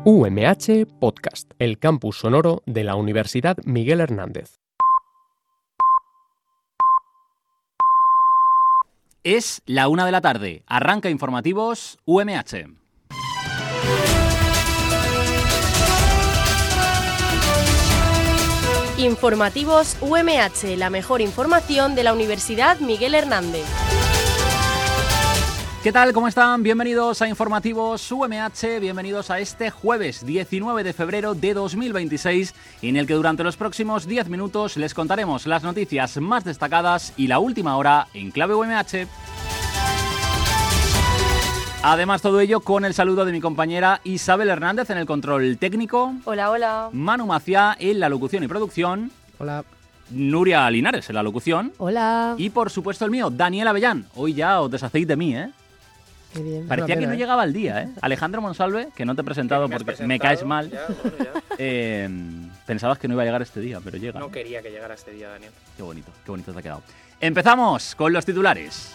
UMH Podcast, el campus sonoro de la Universidad Miguel Hernández. Es la 1 de la tarde. Arranca Informativos UMH. Informativos UMH, la mejor información de la Universidad Miguel Hernández. ¿Qué tal? ¿Cómo están? Bienvenidos a Informativos UMH, bienvenidos a este jueves 19 de febrero de 2026, en el que durante los próximos 10 minutos les contaremos las noticias más destacadas y la última hora en clave UMH. Además, todo ello con el saludo de mi compañera Isabel Hernández en el control técnico. Hola, hola. Manu Maciá en la locución y producción. Hola. Nuria Linares en la locución. Hola. Y por supuesto el mío, Daniel Avellán. Hoy ya os deshacéis de mí, ¿eh? Qué bien. Parecía que no llegaba el día, ¿eh? Alejandro Monsalve, que no te he presentado porque me caes mal. Ya, bueno, ya. Pensabas que no iba a llegar este día, pero llega. No quería que llegara este día, Daniel. Qué bonito te ha quedado. Empezamos con los titulares.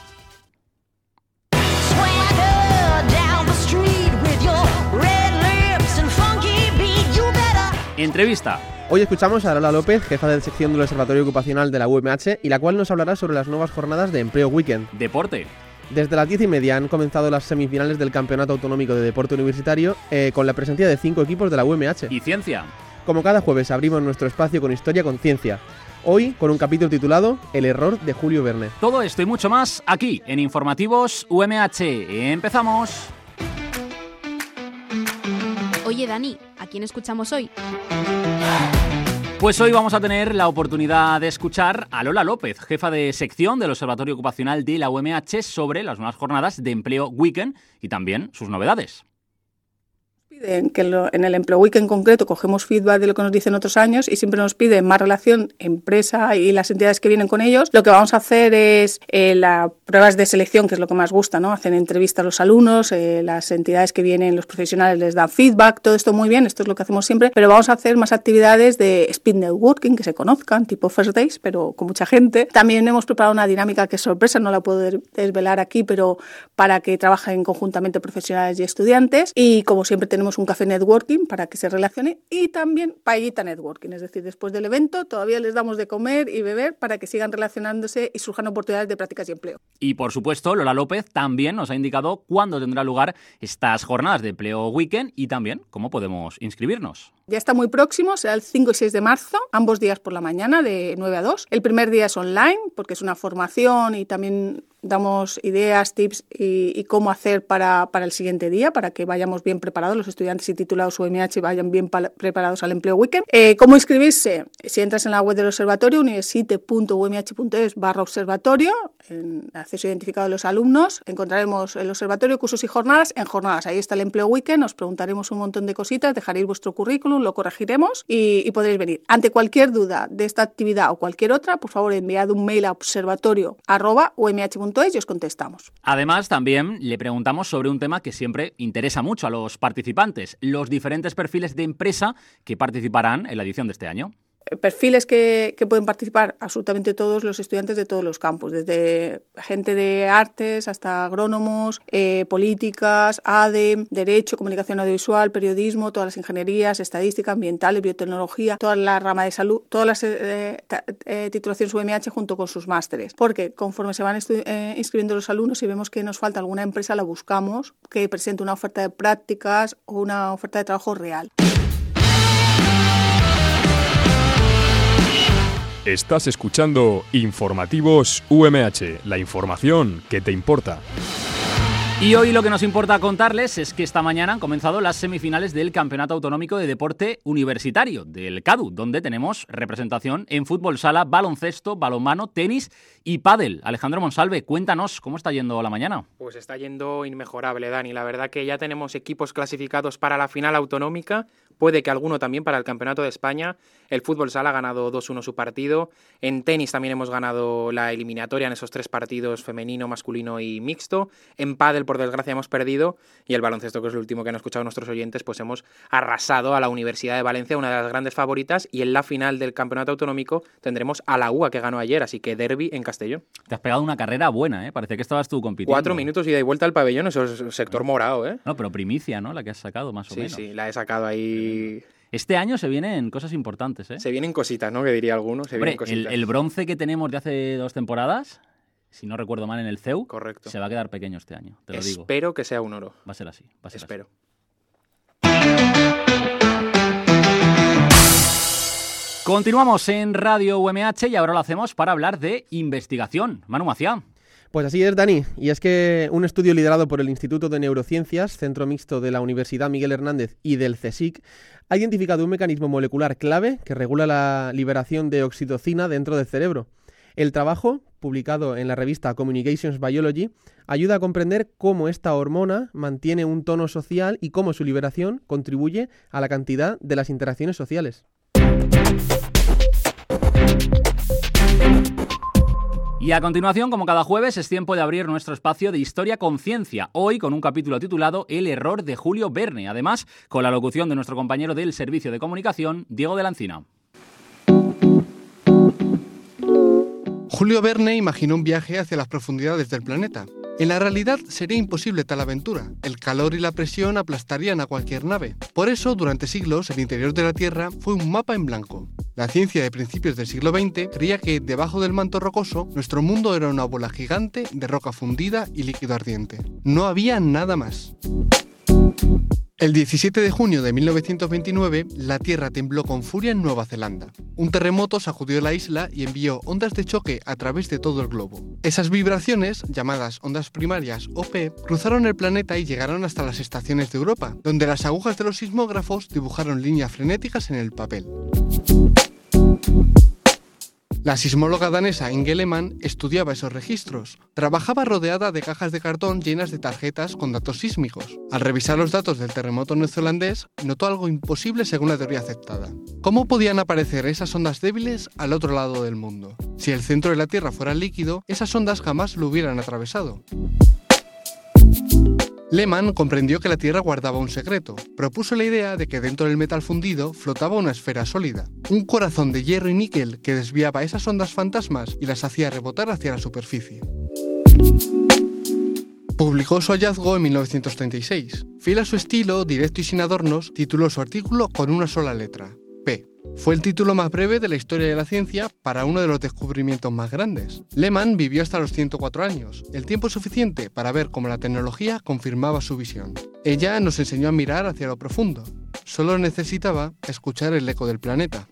Entrevista. Hoy escuchamos a Lola López, jefa de sección del Observatorio Ocupacional de la UMH, y la cual nos hablará sobre las nuevas jornadas de empleo weekend. Deporte. Desde las 10:30 han comenzado las semifinales del Campeonato Autonómico de Deporte Universitario con la presencia de 5 equipos de la UMH. Y ciencia. Como cada jueves abrimos nuestro espacio con historia con ciencia. Hoy con un capítulo titulado El error de Julio Verne. Todo esto y mucho más aquí en Informativos UMH. Empezamos. Oye, Dani, ¿a quién escuchamos hoy? Pues hoy vamos a tener la oportunidad de escuchar a Lola López, jefa de sección del Observatorio Ocupacional de la UMH, sobre las nuevas jornadas de empleo weekend y también sus novedades. Piden que en el empleo weekend en concreto cogemos feedback de lo que nos dicen otros años y siempre nos piden más relación empresa y las entidades que vienen con ellos. Lo que vamos a hacer es las pruebas de selección, que es lo que más gusta, ¿no? Hacen entrevistas a los alumnos, las entidades que vienen, los profesionales les dan feedback, todo esto muy bien, esto es lo que hacemos siempre, pero vamos a hacer más actividades de speed networking, que se conozcan, tipo First Days, pero con mucha gente. También hemos preparado una dinámica que es sorpresa, no la puedo desvelar aquí, pero para que trabajen conjuntamente profesionales y estudiantes, y como siempre tenemos un café networking para que se relacione y también paellita networking, es decir, después del evento todavía les damos de comer y beber para que sigan relacionándose y surjan oportunidades de prácticas y empleo. Y por supuesto, Lola López también nos ha indicado cuándo tendrá lugar estas jornadas de empleo weekend y también cómo podemos inscribirnos. Ya está muy próximo, será el 5 y 6 de marzo, ambos días por la mañana de 9 a 2. El primer día es online porque es una formación y también damos ideas, tips y cómo hacer para el siguiente día, para que vayamos bien preparados, los estudiantes y titulados UMH vayan bien preparados al empleo weekend. ¿Cómo inscribirse? Si entras en la web del observatorio, university.umh.es/observatorio, en acceso identificado de los alumnos, encontraremos el observatorio, cursos y jornadas en jornadas. Ahí está el empleo weekend, os preguntaremos un montón de cositas, dejaréis vuestro currículum, lo corregiremos y podréis venir. Ante cualquier duda de esta actividad o cualquier otra, por favor enviad un mail a observatorio@umh.es y os contestamos. Además, también le preguntamos sobre un tema que siempre interesa mucho a los participantes, los diferentes perfiles de empresa que participarán en la edición de este año. Perfiles que pueden participar absolutamente todos los estudiantes de todos los campus, desde gente de artes hasta agrónomos, políticas, ADE, derecho, comunicación audiovisual, periodismo, todas las ingenierías, estadística, ambientales, biotecnología, toda la rama de salud, todas las titulaciones UMH junto con sus másteres. Porque conforme se van inscribiendo los alumnos, si vemos que nos falta alguna empresa, la buscamos que presente una oferta de prácticas o una oferta de trabajo real. Estás escuchando Informativos UMH, la información que te importa. Y hoy lo que nos importa contarles es que esta mañana han comenzado las semifinales del Campeonato Autonómico de Deporte Universitario, del CADU, donde tenemos representación en fútbol sala, baloncesto, balonmano, tenis y pádel. Alejandro Monsalve, cuéntanos cómo está yendo la mañana. Pues está yendo inmejorable, Dani. La verdad que ya tenemos equipos clasificados para la final autonómica, puede que alguno también para el Campeonato de España. El fútbol sala ha ganado 2-1 su partido. En tenis también hemos ganado la eliminatoria en esos 3 partidos, femenino, masculino y mixto. En pádel, por desgracia, hemos perdido. Y el baloncesto, que es lo último que han escuchado nuestros oyentes, pues hemos arrasado a la Universidad de Valencia, una de las grandes favoritas. Y en la final del Campeonato Autonómico tendremos a la UA, que ganó ayer, así que derbi en Castellón. Te has pegado una carrera buena, ¿eh? Parece que estabas tú compitiendo. 4 minutos ida y vuelta al pabellón, eso es sector morado, ¿eh? No, pero primicia, ¿no? La que has sacado, más o menos. Sí, la he sacado ahí. Este año se vienen cosas importantes, ¿eh? Se vienen cositas, ¿no? Que diría alguno. Hombre, el bronce que tenemos de hace 2 temporadas, si no recuerdo mal, en el CEU, correcto, se va a quedar pequeño este año, te lo digo. Espero que sea un oro. Va a ser así. Espero. Continuamos en Radio UMH y ahora lo hacemos para hablar de investigación. Manu Maciá. Pues así es, Dani, y es que un estudio liderado por el Instituto de Neurociencias, centro mixto de la Universidad Miguel Hernández y del CSIC, ha identificado un mecanismo molecular clave que regula la liberación de oxitocina dentro del cerebro. El trabajo, publicado en la revista Communications Biology, ayuda a comprender cómo esta hormona mantiene un tono social y cómo su liberación contribuye a la cantidad de las interacciones sociales. Y a continuación, como cada jueves, es tiempo de abrir nuestro espacio de Historia con Ciencia, hoy con un capítulo titulado El error de Julio Verne, además con la locución de nuestro compañero del Servicio de Comunicación, Diego de la Encina. Julio Verne imaginó un viaje hacia las profundidades del planeta. En la realidad sería imposible tal aventura. El calor y la presión aplastarían a cualquier nave. Por eso, durante siglos, el interior de la Tierra fue un mapa en blanco. La ciencia de principios del siglo XX creía que, debajo del manto rocoso, nuestro mundo era una bola gigante de roca fundida y líquido ardiente. No había nada más. El 17 de junio de 1929, la Tierra tembló con furia en Nueva Zelanda. Un terremoto sacudió la isla y envió ondas de choque a través de todo el globo. Esas vibraciones, llamadas ondas primarias o P, cruzaron el planeta y llegaron hasta las estaciones de Europa, donde las agujas de los sismógrafos dibujaron líneas frenéticas en el papel. La sismóloga danesa Inge Lehmann estudiaba esos registros. Trabajaba rodeada de cajas de cartón llenas de tarjetas con datos sísmicos. Al revisar los datos del terremoto neozelandés, notó algo imposible según la teoría aceptada. ¿Cómo podían aparecer esas ondas débiles al otro lado del mundo? Si el centro de la Tierra fuera líquido, esas ondas jamás lo hubieran atravesado. Lehmann comprendió que la Tierra guardaba un secreto. Propuso la idea de que dentro del metal fundido flotaba una esfera sólida, un corazón de hierro y níquel que desviaba esas ondas fantasmas y las hacía rebotar hacia la superficie. Publicó su hallazgo en 1936. Fiel a su estilo, directo y sin adornos, tituló su artículo con una sola letra, P. Fue el título más breve de la historia de la ciencia para uno de los descubrimientos más grandes. Lehmann vivió hasta los 104 años, el tiempo suficiente para ver cómo la tecnología confirmaba su visión. Ella nos enseñó a mirar hacia lo profundo. Solo necesitaba escuchar el eco del planeta.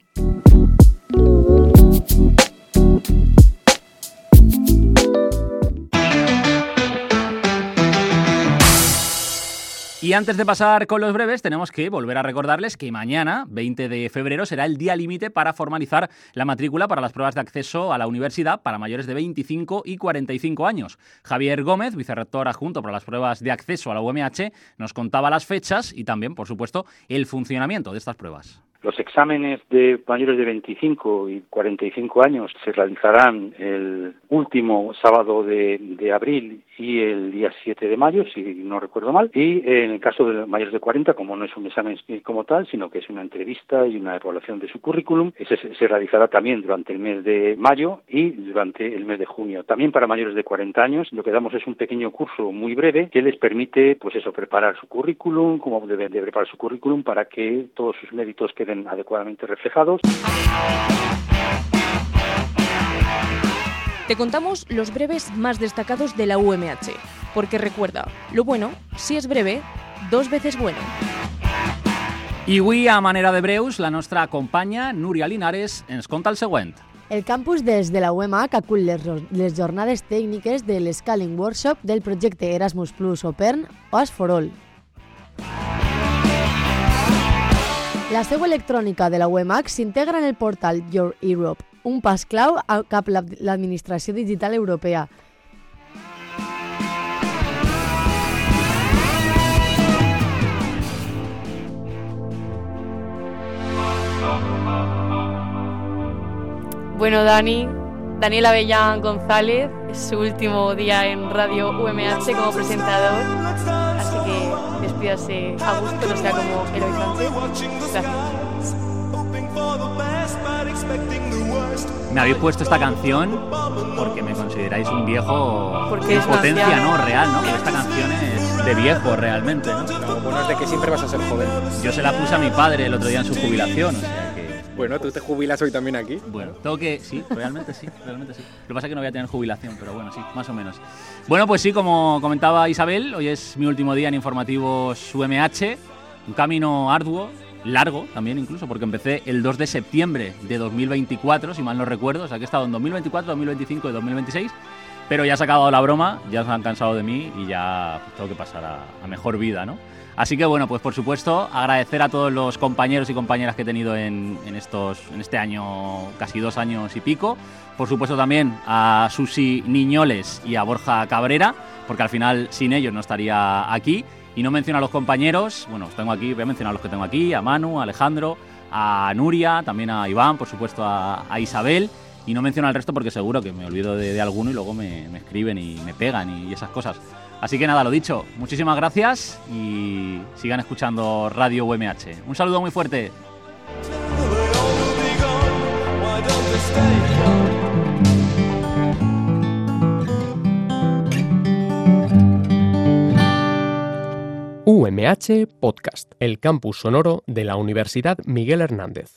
Y antes de pasar con los breves, tenemos que volver a recordarles que mañana, 20 de febrero, será el día límite para formalizar la matrícula para las pruebas de acceso a la universidad para mayores de 25 y 45 años. Javier Gómez, vicerrector adjunto para las pruebas de acceso a la UMH, nos contaba las fechas y también, por supuesto, el funcionamiento de estas pruebas. Los exámenes de mayores de 25 y 45 años se realizarán el último sábado de abril y el día 7 de mayo, si no recuerdo mal. Y en el caso de mayores de 40, como no es un examen como tal, sino que es una entrevista y una evaluación de su currículum, ese se realizará también durante el mes de mayo y durante el mes de junio. También para mayores de 40 años, lo que damos es un pequeño curso muy breve que les permite, preparar su currículum, cómo deben de preparar su currículum para que todos sus méritos queden adecuadamente reflejados. Te contamos los breves más destacados de la UMH, porque recuerda, lo bueno, si és breve, 2 veces bueno. I avui, a manera de breus, la nostra companya Núria Linares ens conta el següent. El campus des de la UMH acull les jornades tècniques de l'Scaling Workshop del projecte Erasmus Plus Opern OAS for All. La seu electrònica de la UMH s'integra en el portal Your Europe, un pas clau cap a l'administració digital europea. Bueno, Daniel Avellán González, es su último día en Radio UMH como presentador, así que despídase a gusto, no sea como Eloy Sánchez. Gracias. Me habéis puesto esta canción porque me consideráis un viejo porque en potencia, ¿no? Real, ¿no? Pero esta canción es de viejo realmente, ¿no? Lo bueno es de que siempre vas a ser joven. Yo se la puse a mi padre el otro día en su jubilación, o sea que... Bueno, ¿tú te jubilas hoy también aquí? Bueno, tengo que... Sí, realmente sí. Lo que pasa es que no voy a tener jubilación, pero bueno, sí, más o menos. Bueno, pues sí, como comentaba Isabel, hoy es mi último día en Informativos UMH, un camino arduo, largo también incluso, porque empecé el 2 de septiembre de 2024, si mal no recuerdo, o sea que he estado en 2024, 2025 y 2026, pero ya se ha acabado la broma, ya se han cansado de mí y ya pues, tengo que pasar a mejor vida, ¿no? Así que bueno, pues por supuesto agradecer a todos los compañeros y compañeras que he tenido en este año, casi 2 años y pico, por supuesto también a Susi Niñoles y a Borja Cabrera, porque al final sin ellos no estaría aquí. Y no menciono a los compañeros, bueno, os tengo aquí, voy a mencionar a los que tengo aquí, a Manu, a Alejandro, a Nuria, también a Iván, por supuesto a Isabel, y no menciono al resto porque seguro que me olvido de alguno y luego me escriben y me pegan y esas cosas. Así que nada, lo dicho, muchísimas gracias y sigan escuchando Radio UMH. Un saludo muy fuerte. UMH Podcast, el campus sonoro de la Universidad Miguel Hernández.